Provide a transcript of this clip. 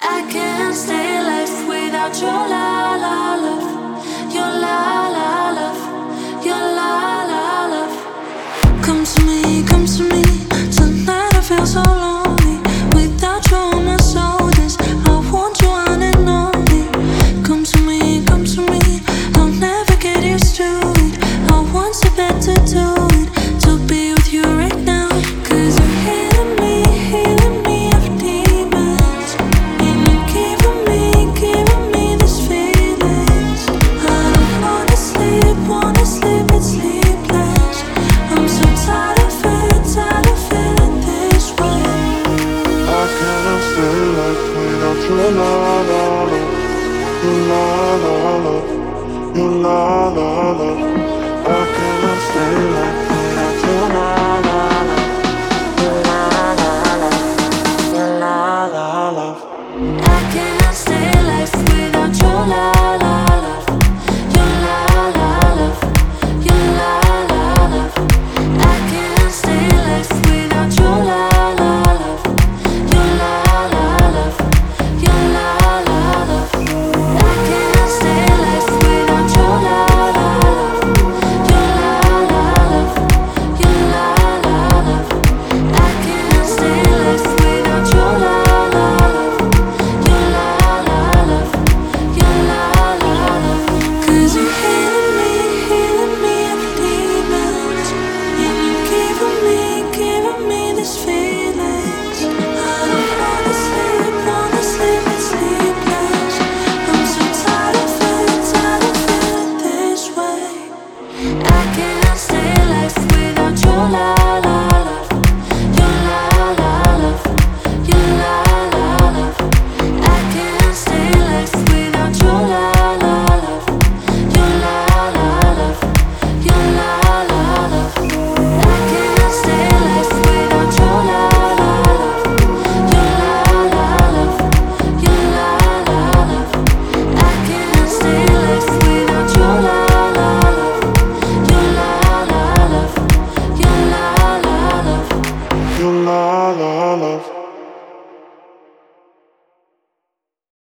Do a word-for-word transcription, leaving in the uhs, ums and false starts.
I can't stay alive without your la la love, your la la love, your la la love. Come to me, come to me. Tonight I feel so lonely. Without you on my shoulders, I want you on and only. Come to me, come to me. I'll never get used to it. I want so bad to do it, to be with you right now. Cause you're healing me, healing me of demons. And you're giving me, giving me these feelings. I don't wanna sleep, wanna sleep, it's sleepless. I'm so tired of it, tired of feeling this way. I cannot stay like without your la la la, your la la la, your la la la. I cannot stay like without your la la la, your la la la, your la la la. I can't